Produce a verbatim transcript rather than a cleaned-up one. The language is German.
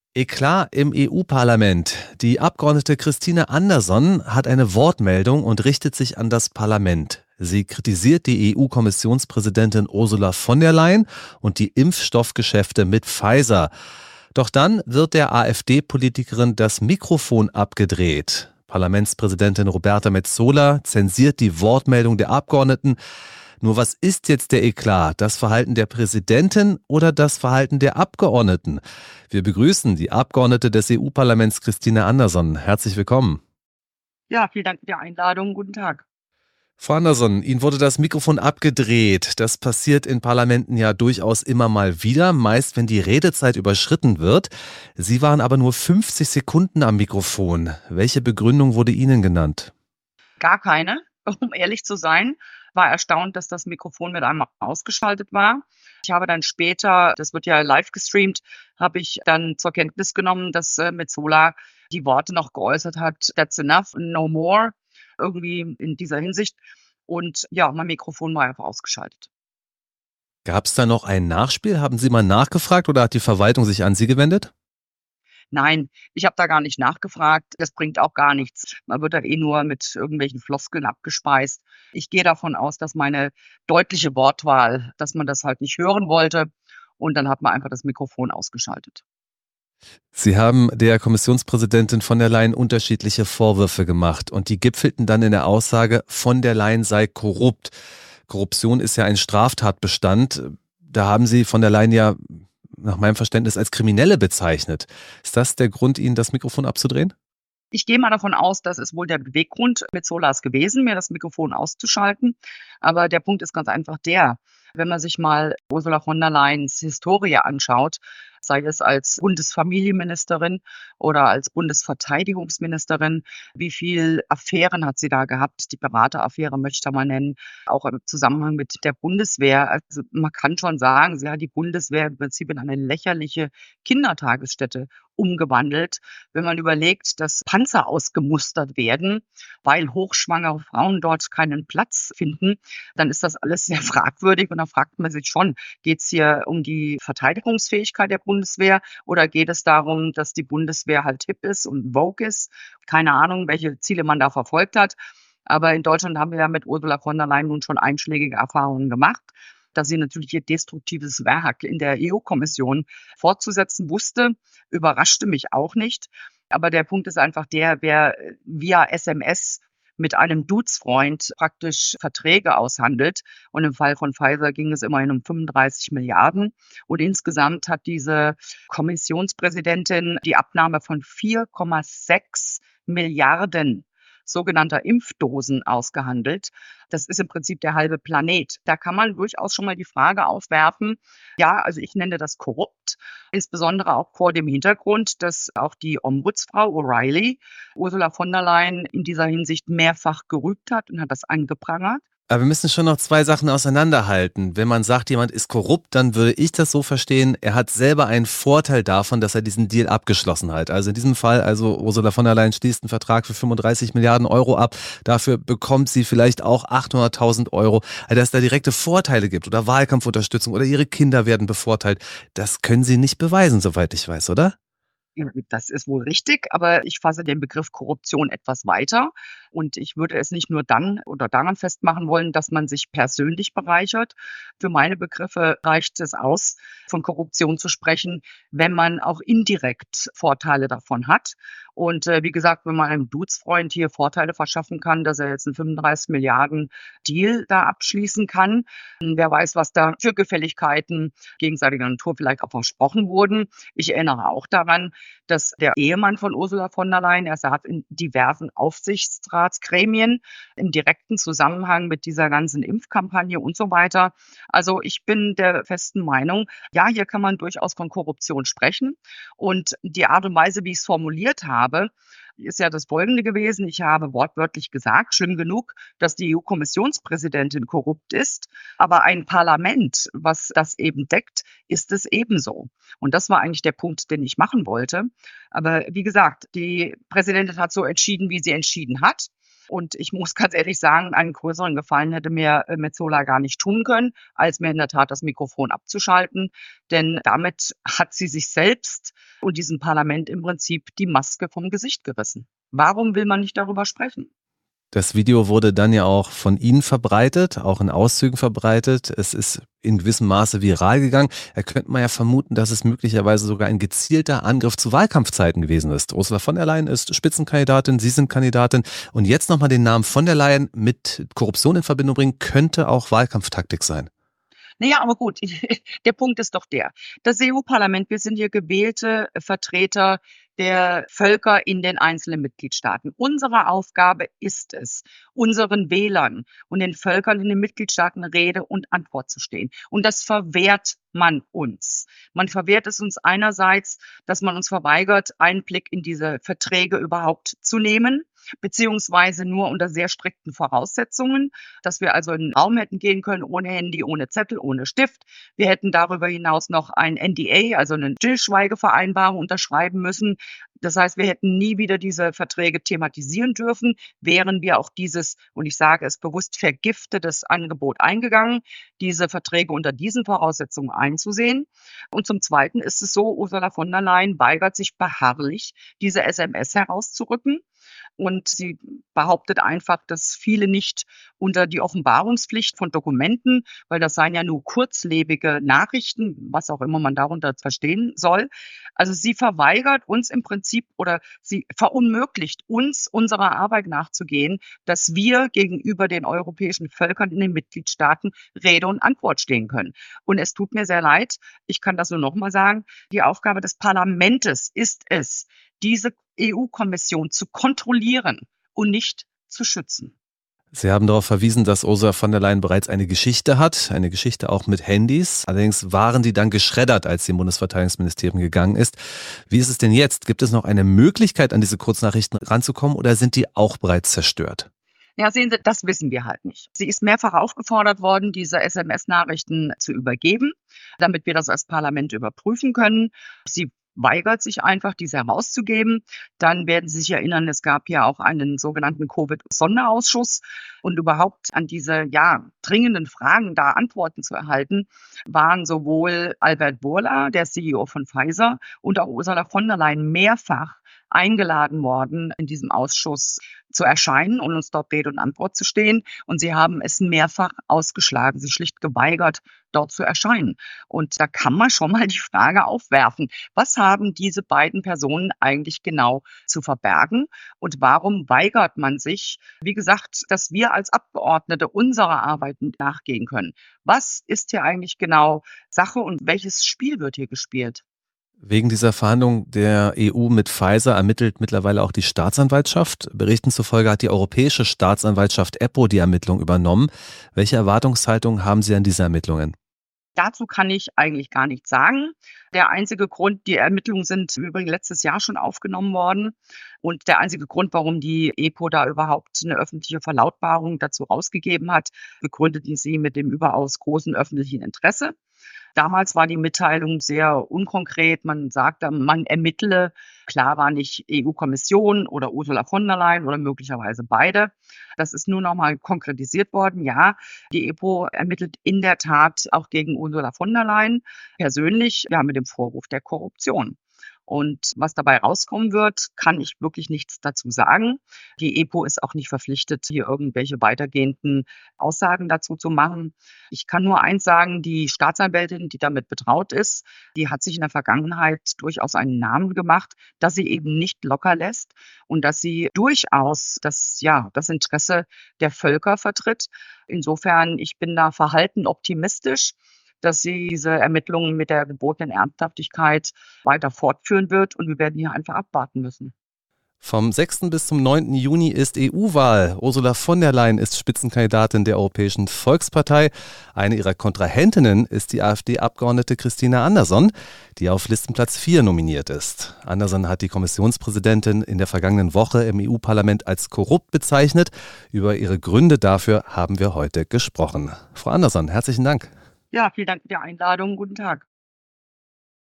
Eklat im E U-Parlament. Die Abgeordnete Christine Anderson hat eine Wortmeldung und richtet sich an das Parlament. Sie kritisiert die E U-Kommissionspräsidentin Ursula von der Leyen und die Impfstoffgeschäfte mit Pfizer. Doch dann wird der AfD-Politikerin das Mikrofon abgedreht. Parlamentspräsidentin Roberta Metsola zensiert die Wortmeldung der Abgeordneten. Nur was ist jetzt der Eklat? Das Verhalten der Präsidentin oder das Verhalten der Abgeordneten? Wir begrüßen die Abgeordnete des E U-Parlaments Christine Anderson. Herzlich willkommen. Ja, vielen Dank für die Einladung. Guten Tag. Frau Anderson, Ihnen wurde das Mikrofon abgedreht. Das passiert in Parlamenten ja durchaus immer mal wieder, meist wenn die Redezeit überschritten wird. Sie waren aber nur fünfzig Sekunden am Mikrofon. Welche Begründung wurde Ihnen genannt? Gar keine, um ehrlich zu sein. War erstaunt, dass das Mikrofon mit einmal ausgeschaltet war. Ich habe dann später, das wird ja live gestreamt, habe ich dann zur Kenntnis genommen, dass äh, Metsola die Worte noch geäußert hat, that's enough, no more, irgendwie in dieser Hinsicht. Und ja, mein Mikrofon war einfach ausgeschaltet. Gab es da noch ein Nachspiel? Haben Sie mal nachgefragt oder hat die Verwaltung sich an Sie gewendet? Nein, ich habe da gar nicht nachgefragt. Das bringt auch gar nichts. Man wird da eh nur mit irgendwelchen Floskeln abgespeist. Ich gehe davon aus, dass meine deutliche Wortwahl, dass man das halt nicht hören wollte. Und dann hat man einfach das Mikrofon ausgeschaltet. Sie haben der Kommissionspräsidentin von der Leyen unterschiedliche Vorwürfe gemacht und die gipfelten dann in der Aussage, von der Leyen sei korrupt. Korruption ist ja ein Straftatbestand. Da haben Sie von der Leyen ja nach meinem Verständnis als Kriminelle bezeichnet. Ist das der Grund, Ihnen das Mikrofon abzudrehen? Ich gehe mal davon aus, das ist wohl der Beweggrund Metsolas gewesen, mir das Mikrofon auszuschalten. Aber der Punkt ist ganz einfach der, wenn man sich mal Ursula von der Leyens Historie anschaut, sei es als Bundesfamilienministerin oder als Bundesverteidigungsministerin, wie viel Affären hat sie da gehabt? Die Berateraffäre möchte man nennen, auch im Zusammenhang mit der Bundeswehr. Also man kann schon sagen, sie hat die Bundeswehr im Prinzip in eine lächerliche Kindertagesstätte umgewandelt. Wenn man überlegt, dass Panzer ausgemustert werden, weil hochschwangere Frauen dort keinen Platz finden, dann ist das alles sehr fragwürdig. Und da fragt man sich schon, geht es hier um die Verteidigungsfähigkeit der Bundeswehr oder geht es darum, dass die Bundeswehr halt hip ist und vogue ist? Keine Ahnung, welche Ziele man da verfolgt hat. Aber in Deutschland haben wir ja mit Ursula von der Leyen nun schon einschlägige Erfahrungen gemacht, dass sie natürlich ihr destruktives Werk in der E U-Kommission fortzusetzen wusste, überraschte mich auch nicht. Aber der Punkt ist einfach der, wer via S M S mit einem Dudesfreund praktisch Verträge aushandelt. Und im Fall von Pfizer ging es immerhin um fünfunddreißig Milliarden. Und insgesamt hat diese Kommissionspräsidentin die Abnahme von vier Komma sechs Milliarden sogenannter Impfdosen ausgehandelt. Das ist im Prinzip der halbe Planet. Da kann man durchaus schon mal die Frage aufwerfen, ja, also ich nenne das korrupt, insbesondere auch vor dem Hintergrund, dass auch die Ombudsfrau O'Reilly Ursula von der Leyen in dieser Hinsicht mehrfach gerügt hat und hat das angeprangert. Aber wir müssen schon noch zwei Sachen auseinanderhalten. Wenn man sagt, jemand ist korrupt, dann würde ich das so verstehen, er hat selber einen Vorteil davon, dass er diesen Deal abgeschlossen hat. Also in diesem Fall, also Ursula von der Leyen schließt einen Vertrag für fünfunddreißig Milliarden Euro ab. Dafür bekommt sie vielleicht auch achthunderttausend Euro. Also dass es da direkte Vorteile gibt oder Wahlkampfunterstützung oder ihre Kinder werden bevorteilt, das können Sie nicht beweisen, soweit ich weiß, oder? Das ist wohl richtig, aber ich fasse den Begriff Korruption etwas weiter. Und ich würde es nicht nur dann oder daran festmachen wollen, dass man sich persönlich bereichert. Für meine Begriffe reicht es aus, von Korruption zu sprechen, wenn man auch indirekt Vorteile davon hat. Und äh, wie gesagt, wenn man einem Dudesfreund hier Vorteile verschaffen kann, dass er jetzt einen fünfunddreißig Milliarden Deal da abschließen kann, wer weiß, was da für Gefälligkeiten gegenseitiger Natur vielleicht auch versprochen wurden. Ich erinnere auch daran, dass der Ehemann von Ursula von der Leyen, er saß in diversen Aufsichtsratsgremien im direkten Zusammenhang mit dieser ganzen Impfkampagne und so weiter. Also ich bin der festen Meinung, ja, hier kann man durchaus von Korruption sprechen. Und die Art und Weise, wie ich es formuliert habe, ist ja das Folgende gewesen. Ich habe wortwörtlich gesagt, schlimm genug, dass die E U-Kommissionspräsidentin korrupt ist, aber ein Parlament, was das eben deckt, ist es ebenso. Und das war eigentlich der Punkt, den ich machen wollte. Aber wie gesagt, die Präsidentin hat so entschieden, wie sie entschieden hat. Und ich muss ganz ehrlich sagen, einen größeren Gefallen hätte mir äh, Metsola gar nicht tun können, als mir in der Tat das Mikrofon abzuschalten. Denn damit hat sie sich selbst und diesem Parlament im Prinzip die Maske vom Gesicht gerissen. Warum will man nicht darüber sprechen? Das Video wurde dann ja auch von Ihnen verbreitet, auch in Auszügen verbreitet. Es ist in gewissem Maße viral gegangen. Da könnte man ja vermuten, dass es möglicherweise sogar ein gezielter Angriff zu Wahlkampfzeiten gewesen ist. Ursula von der Leyen ist Spitzenkandidatin, Sie sind Kandidatin. Und jetzt nochmal den Namen von der Leyen mit Korruption in Verbindung bringen, könnte auch Wahlkampftaktik sein. Naja, aber gut, der Punkt ist doch der. Das E U-Parlament, wir sind hier gewählte Vertreter der Völker in den einzelnen Mitgliedstaaten. Unsere Aufgabe ist es, unseren Wählern und den Völkern in den Mitgliedstaaten Rede und Antwort zu stehen. Und das verwehrt man uns. Man verwehrt es uns einerseits, dass man uns verweigert, Einblick in diese Verträge überhaupt zu nehmen, beziehungsweise nur unter sehr strikten Voraussetzungen, dass wir also in den Raum hätten gehen können, ohne Handy, ohne Zettel, ohne Stift. Wir hätten darüber hinaus noch ein N D A, also eine Stillschweigevereinbarung, unterschreiben müssen. Das heißt, wir hätten nie wieder diese Verträge thematisieren dürfen, wären wir auch dieses, und ich sage es bewusst, vergiftetes Angebot eingegangen, diese Verträge unter diesen Voraussetzungen einzusehen. Und zum Zweiten ist es so, Ursula von der Leyen weigert sich beharrlich, diese S M S herauszurücken. Und sie behauptet einfach, dass viele nicht unter die Offenbarungspflicht von Dokumenten, weil das seien ja nur kurzlebige Nachrichten, was auch immer man darunter verstehen soll. Also sie verweigert uns im Prinzip oder sie verunmöglicht uns, unserer Arbeit nachzugehen, dass wir gegenüber den europäischen Völkern in den Mitgliedstaaten Rede und Antwort stehen können. Und es tut mir sehr leid, ich kann das nur noch mal sagen, die Aufgabe des Parlaments ist es, diese E U-Kommission zu kontrollieren und nicht zu schützen. Sie haben darauf verwiesen, dass Ursula von der Leyen bereits eine Geschichte hat, eine Geschichte auch mit Handys. Allerdings waren die dann geschreddert, als sie im Bundesverteidigungsministerium gegangen ist. Wie ist es denn jetzt? Gibt es noch eine Möglichkeit, an diese Kurznachrichten ranzukommen oder sind die auch bereits zerstört? Ja, sehen Sie, das wissen wir halt nicht. Sie ist mehrfach aufgefordert worden, diese S M S-Nachrichten zu übergeben, damit wir das als Parlament überprüfen können. Sie weigert sich einfach, diese herauszugeben. Dann werden Sie sich erinnern, es gab ja auch einen sogenannten Covid-Sonderausschuss. Und überhaupt an diese ja dringenden Fragen da Antworten zu erhalten, waren sowohl Albert Bourla, der C E O von Pfizer, und auch Ursula von der Leyen mehrfach eingeladen worden, in diesem Ausschuss zu erscheinen und uns dort Rede und Antwort zu stehen. Und sie haben es mehrfach ausgeschlagen, sich schlicht geweigert, dort zu erscheinen. Und da kann man schon mal die Frage aufwerfen, was haben diese beiden Personen eigentlich genau zu verbergen? Und warum weigert man sich, wie gesagt, dass wir als Abgeordnete unserer Arbeit nachgehen können? Was ist hier eigentlich genau Sache und welches Spiel wird hier gespielt? Wegen dieser Verhandlung der E U mit Pfizer ermittelt mittlerweile auch die Staatsanwaltschaft. Berichten zufolge hat die europäische Staatsanwaltschaft EPPO die Ermittlung übernommen. Welche Erwartungshaltung haben Sie an diese Ermittlungen? Dazu kann ich eigentlich gar nichts sagen. Der einzige Grund, die Ermittlungen sind übrigens letztes Jahr schon aufgenommen worden. Und der einzige Grund, warum die EPPO da überhaupt eine öffentliche Verlautbarung dazu rausgegeben hat, begründeten sie mit dem überaus großen öffentlichen Interesse. Damals war die Mitteilung sehr unkonkret. Man sagte, man ermittle. Klar war nicht E U-Kommission oder Ursula von der Leyen oder möglicherweise beide. Das ist nur noch mal konkretisiert worden. Ja, die EPPO ermittelt in der Tat auch gegen Ursula von der Leyen persönlich, ja, mit dem Vorwurf der Korruption. Und was dabei rauskommen wird, kann ich wirklich nichts dazu sagen. Die EPPO ist auch nicht verpflichtet, hier irgendwelche weitergehenden Aussagen dazu zu machen. Ich kann nur eins sagen, die Staatsanwältin, die damit betraut ist, die hat sich in der Vergangenheit durchaus einen Namen gemacht, dass sie eben nicht locker lässt und dass sie durchaus das, ja, das Interesse der Völker vertritt. Insofern, ich bin da verhalten optimistisch, dass sie diese Ermittlungen mit der gebotenen Ernsthaftigkeit weiter fortführen wird. Und wir werden hier einfach abwarten müssen. Vom sechsten bis zum neunten Juni ist E U-Wahl. Ursula von der Leyen ist Spitzenkandidatin der Europäischen Volkspartei. Eine ihrer Kontrahentinnen ist die AfD-Abgeordnete Christina Anderson, die auf Listenplatz vier nominiert ist. Anderson hat die Kommissionspräsidentin in der vergangenen Woche im E U-Parlament als korrupt bezeichnet. Über ihre Gründe dafür haben wir heute gesprochen. Frau Anderson, herzlichen Dank. Ja, vielen Dank für die Einladung. Guten Tag.